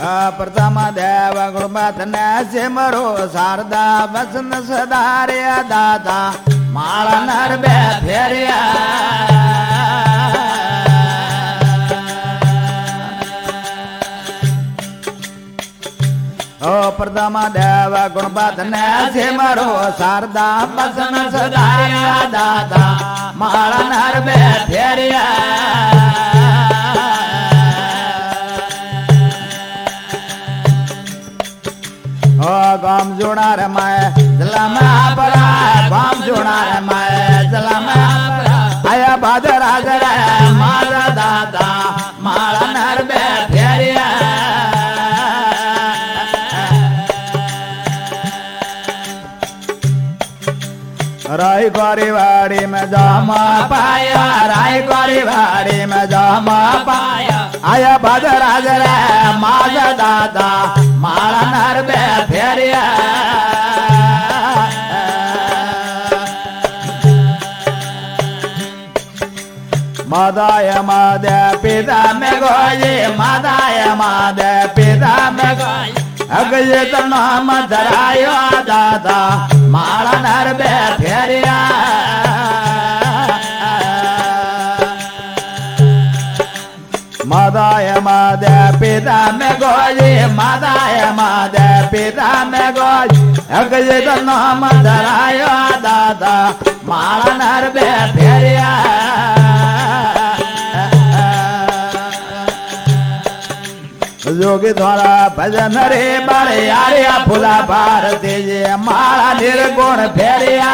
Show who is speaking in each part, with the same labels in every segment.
Speaker 1: प्रथम देव गुणपतन सिमरो शारदा वसन सदारे दाता माला नर बे फेरिया ओ प्रथम देव गुणपतन सिमरो शारदा वसन सदारे दाता माला नर बे फेरिया ओ गाम जोड़ा रे मैं जला में पड़ा गाम जोड़ा रे मैं जला में आया बादर आजर मारा दादा मारा नर बे फेरिया राय गोरी वाड़ी में जामा पाया राय गोरी वाड़ी में जामा पाया आया बादर आजर मारा दादा मारा नर बे फेरिया मादाय मादे पिता में गोये मादाय मादे पिता में गोये अगये तो नाम धरायो दादा मारा नर बे फेरिया मादाय मादे पिता में गोये मादाय मादे पिता में गोये अगये तो नाम धरायो दादा मारा नर बे फेरिया जोगी द्वारा भजन रे बारे यारे फुला बार तेजे माला निर्गुण फेरिया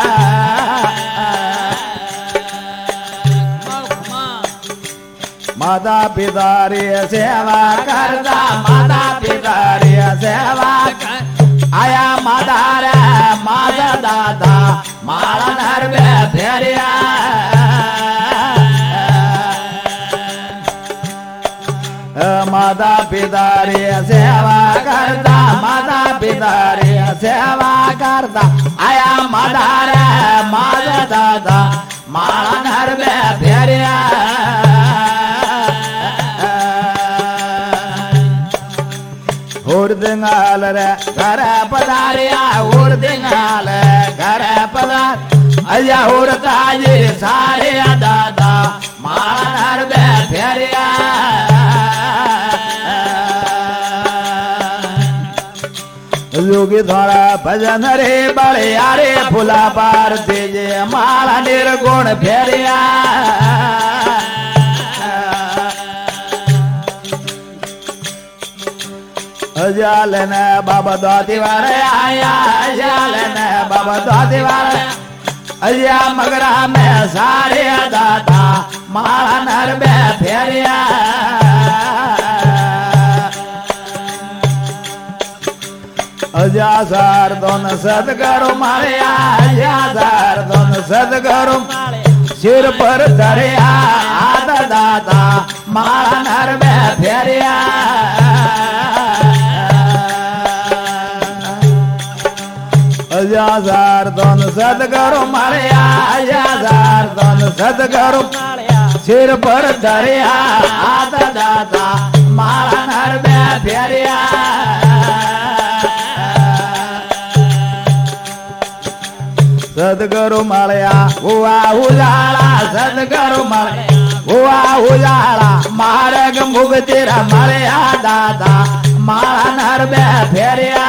Speaker 1: माता पिता रे सेवा करता माता पिता रे सेवा कर आया माता रे माता दादा माला नर बे फेरिया माता पिता रे सेवा करता माता पिता रे सेवा करता आया माता रे माता दादा माला नर बे फेरिया उर्दंगाल रे घर पधारिया उर्दंगाल घर पधार अया उड़ता ये सारे दादा माला नर बे फेरिया योगी द्वारा भजन रे बड़े यारे फुला पार तेजे माला निर्गुण फेरिया अजाल ने बाबा दादी वाले आया अजाल ने बाबा दादी वाले अया मगरा में सारे दादा माला नर बे फेरिया अजासार दोन सदगुरु मारिया अजासार दोन सदगुरु सिर पर धरिया आदा दादा माला नर बे फेरिया अजासार दोन सदगुरु मारिया अजासार दोन सदगुरु सिर पर धरिया आदा दादा माला नर बे फेरिया सदगुरु मालया हुआ उजाला सदगुरु मालया हुआ उजाला मार्ग मुक्तिरा मालया दादा माला नर बे फेरिया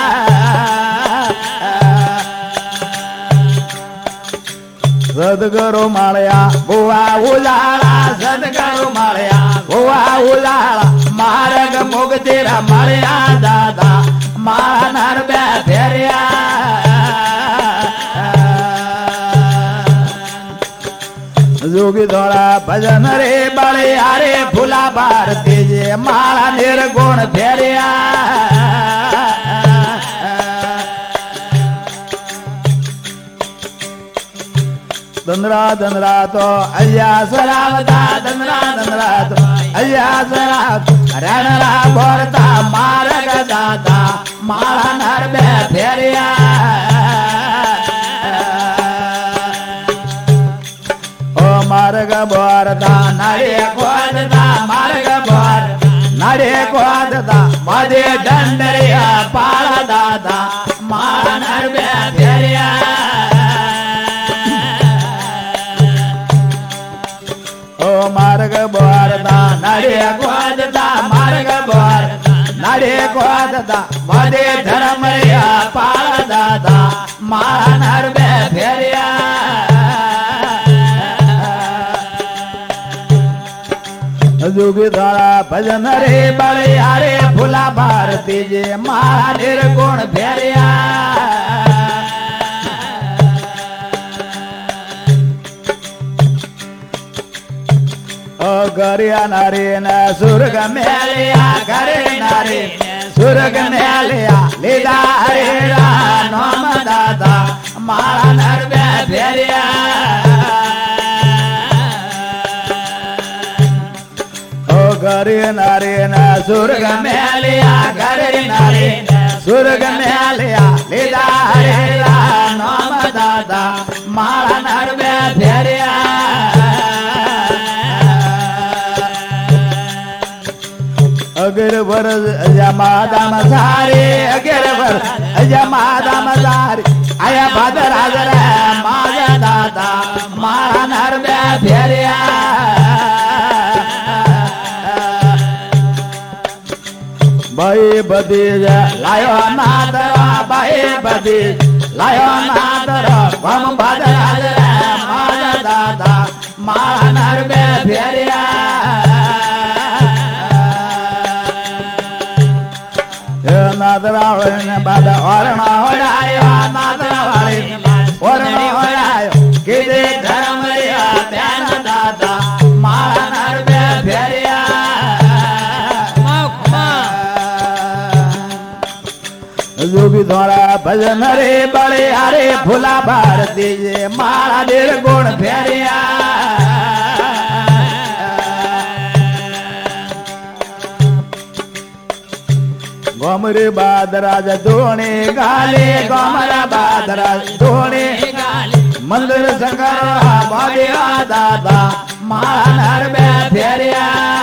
Speaker 1: सदगुरु मालया हुआ उजाला सदगुरु मालया हुआ उजाला मार्ग मुक्तिरा मालया दादा माला नर बे फेरिया जोगी द्वारा भजन रे बड़े यारे फुला बार तेजे माला निर्गुण फेरिया दंदरा दंदरा तो अया सरावता दंदरा दंदरा तो अया सराव रणरा बोरता मार्ग दादा माला नर बे फेरिया मार्ग बोरता नारे खोजता मार्ग बोर नड़े गोददा मदे डंडरिया पाल दादा मारा नरबे फेरिया ओ मार्ग बोरदा नड़े गोददा मार्ग बोर नड़े गोददा मदे धर्मरिया पाल दादा मारा नरबे फेरिया जोगी द्वारा भजन रे बड़े हरे फुला भारती जे मारा निर्गुण फेरिया ओ गरिया नारी ने सुर्ग में लिया करे नारी सुर्ग में लिया लीला हरे नाम दादा मारा नरबे फेरिया गरी नारी ने सुर्ग में लिया गरी नारी सुर्ग में लिया लीला हरे नाम दादा मारा नरबे फेरिया अगर वर्ष जमादम सारे अगर वर्ष जमादम सारे आया भादर हाजर माया दादा मारा नरबे फेरिया भाई बदीज लायो नादर भाई बदीज लायो नादर हम भादर हाजर माया दादा मारा नरबे फेरिया नादरा वाले बाद औरणा होरायो नादरा वाले औरणा होरायो किदे धर्म रिया ध्यान दादा मारा नरबे फेरिया जोगी द्वारा भजन रे बड़े हरे फुला भारती जे मारा निर्गुण फेरिया गोमरे बादराज धोने गाले गोमरा बादराज धोने मंदिर शंकर बादिया दादा मारा नरबे फेरिया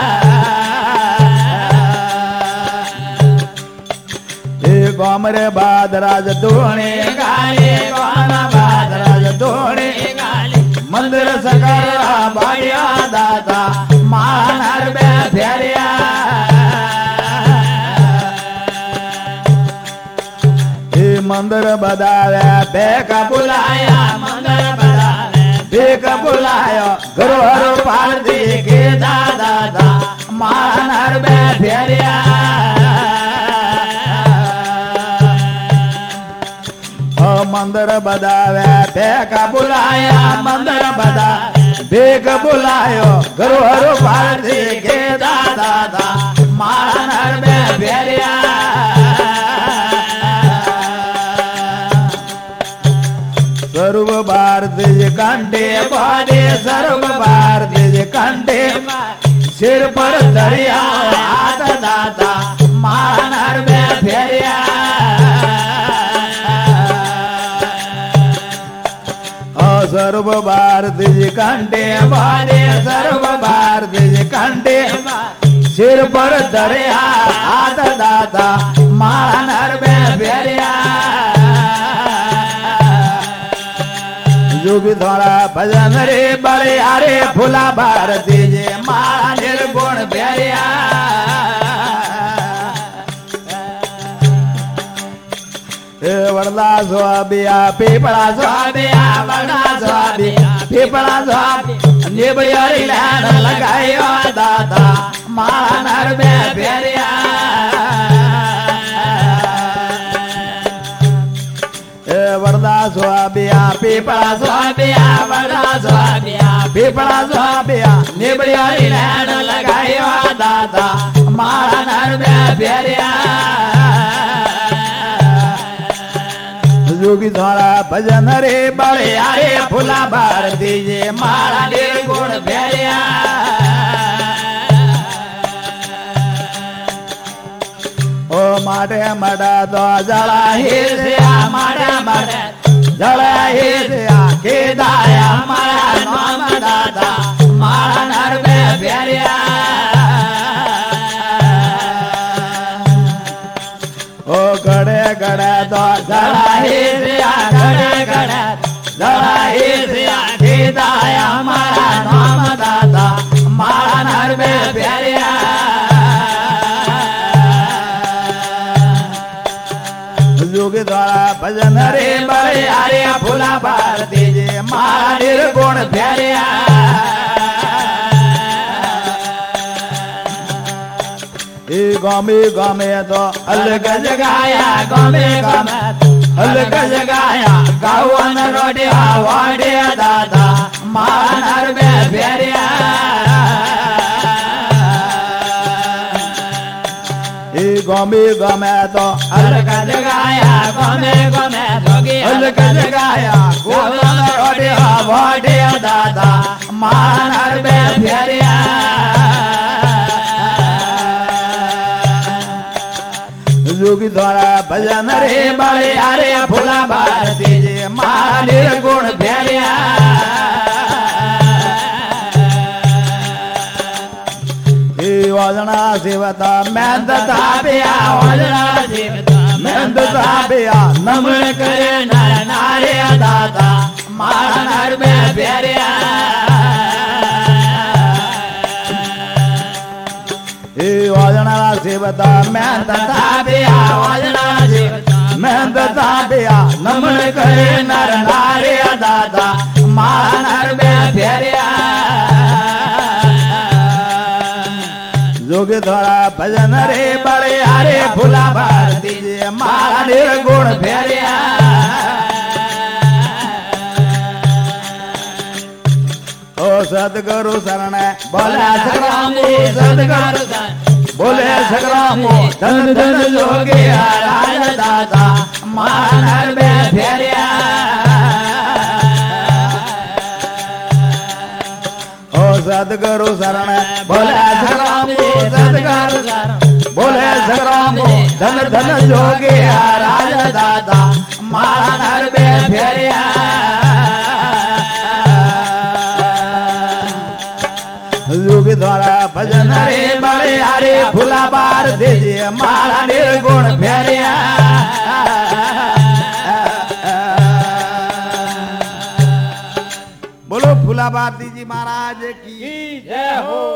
Speaker 1: गोमरे बादराज धोने गाले गोमरा बादराज धोने मंदिर शंकर बादिया दादा मारा नरबे फेरिया मंदिर बदावे बेक बुलाया मंदिर बदावे बेक बुलायो गुरु पार्वती के दादा दा मारा नरबे फेरिया ओ मंदिर बदावे बेक बुलाया मंदिर बदा बेक बुलायो गुरु पार्वती के दादा दा मारा नरबे फेरिया सर्व भारतीय कंठे बादे सर्व भारतीय कंठे सिर पर दरिया हाथ दाता मारा नरबे फेरिया सर्व भारतीय कंठे बादे सर्व भारतीय कंठे सिर पर दरिया हाथ दाता मारा नरबे फेरिया जोगी द्वारा भजन रे बड़े हरे फुला भारती जे मारा निर्गुण फेरिया वरदा स्वाबिया पीपड़ा स्वाबिया वरदा स्वाबिया पीपड़ा स्वाबिया निबड़िया लान लगायो दादा मारा नरबे फेरिया वरदा स्वाबिया पीपड़ा स्वाबिया वरदा स्वाबिया पीपड़ा स्वाबिया निबड़िया लान लगायो दादा मारा नरबे फेरिया जोगी द्वारा भजन रे बड़े आए फुला भारती जे मारा निर्गुण फेरिया ओ माटे मड़ा तो जला ही दिया माटे मड़े जला ही दिया के दाया मारा नाम दादा मारा नरबे फेरिया मारा निर्गुण फेरिया गामे तो अलग जगाया गामे अलग जगाया गावन रोडिया वाडिया दादा मानर में फेरिया गामे तो अलग जगाया गामे अलग जगाया गावन रोडिया वाडिया दादा मानर में फेरिया जोगी द्वारा भजन रे बड़े अरे फुला भारती जी मारा निर्गुण फेरिया वजना शिवता मेहंद ताबिया वजना शिवता मेहंद ताबिया नमन करे नर नारे दाता मारा नर में फेरिया वजना शिवता मेहंद ताबिया वजना शिवता मेहंद ताबिया नमन करे नर नारे दाता मारा नर में फेरिया जोगी द्वारा भजन रे बड़े हरे फुला भारती जी मारा निर्गुण फेरिया ओ सदगुरु शरण बोले सगरामो सदगुरु बोले सगरामो धन धन जोगी राज दाता मारा नर में फेरिया सदगुरु शरण बोले सगरामो सदगुरु शरण बोले सगरामो धन धन जोगी राज दाता मारा नर में फेरिया जोगी द्वारा भजन रे बड़े हरे फुला बार दीजिए मारा निर्गुण फेरिया बोलो फूला भारती जी महाराज की जय हो।